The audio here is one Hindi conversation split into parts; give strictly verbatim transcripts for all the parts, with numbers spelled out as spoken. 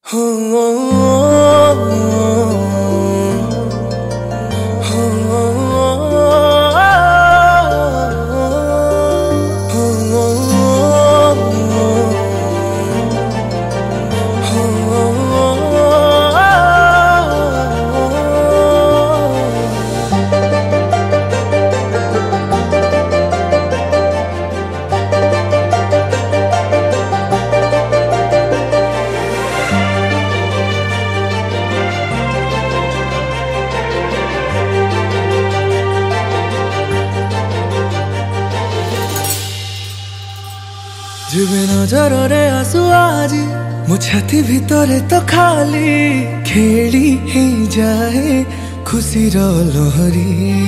जीवे नजर आसु आज मो छाती भितरे तो खाली खेली ही जाए खुशी रो लहरी।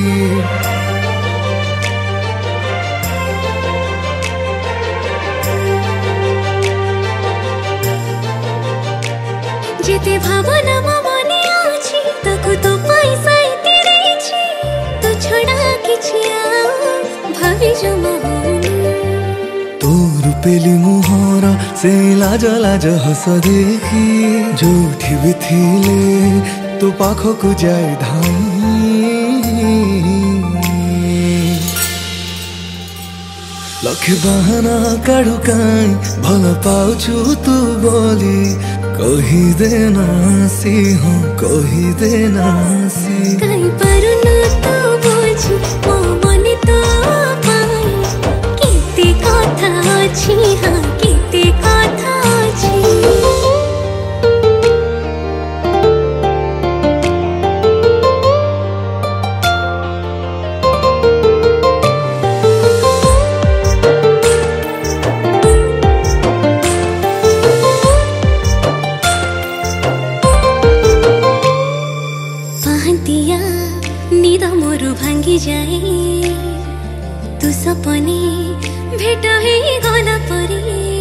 जेते भावना मो मने आछि ताकु तो पैसा देछि तो छोड़ा किछि आ भाभी जो मोहनी तोर पेली मुहर से लाज लाज हस देखी जोठी भी थिले तो पाखक जाए धाई लख बहाना काढ़ु काई भल पाउछु तू बोली कही देना सी हो कही देना सी काई परुनु तो बुझी मो मने तो पाई केते कथा अछि हां केते कथा अछि। पाहंतिया नींद मोर भांगी जाए तू सपने भेट हे गला परे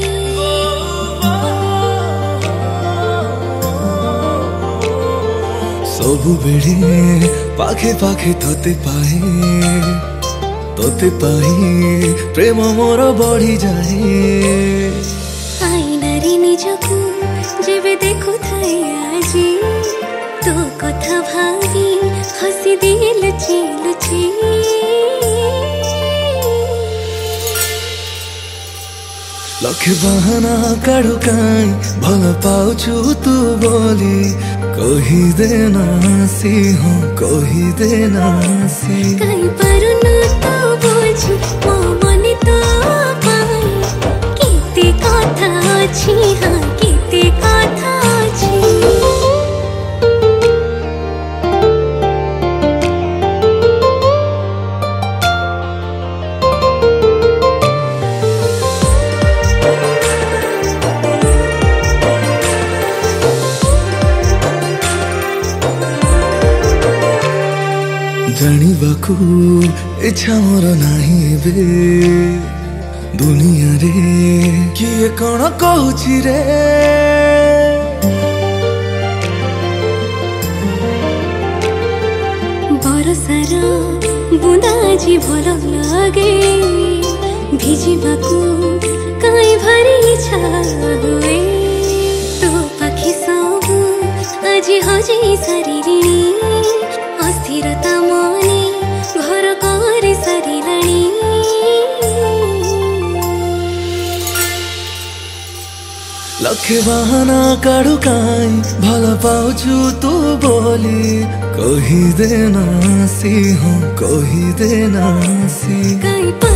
सबु बेड़े पाखे पाखे तोते पाए तोते पाए प्रेम मोर बढ़ी जाए। आईनारे निजकु जेबे देखु थाए आजी तो कथा भावी हसी दिए लुची लुची लख बहाना काढ़ु काई भल पाउछु तू बोली कही देना सी हो कही देना सी काई परुनु तो बुझी मो मने तो पाई केते कथा अछि हां केते कथा अछि। जानिबाकू इच्छा मोर नाही बे दुनिया रे किए कण कहूछि रे बरसार बुंदा जी भल लागे भिजिबाकू काई भारी इच्छा हुए तो पाखी सब आज हजे सारिणी अस्थिरता मने घर करे सारिलाणी लख बहाना काढ़ु काई भल पाउछु तू बोली कही देना सी हो कही देना सी काई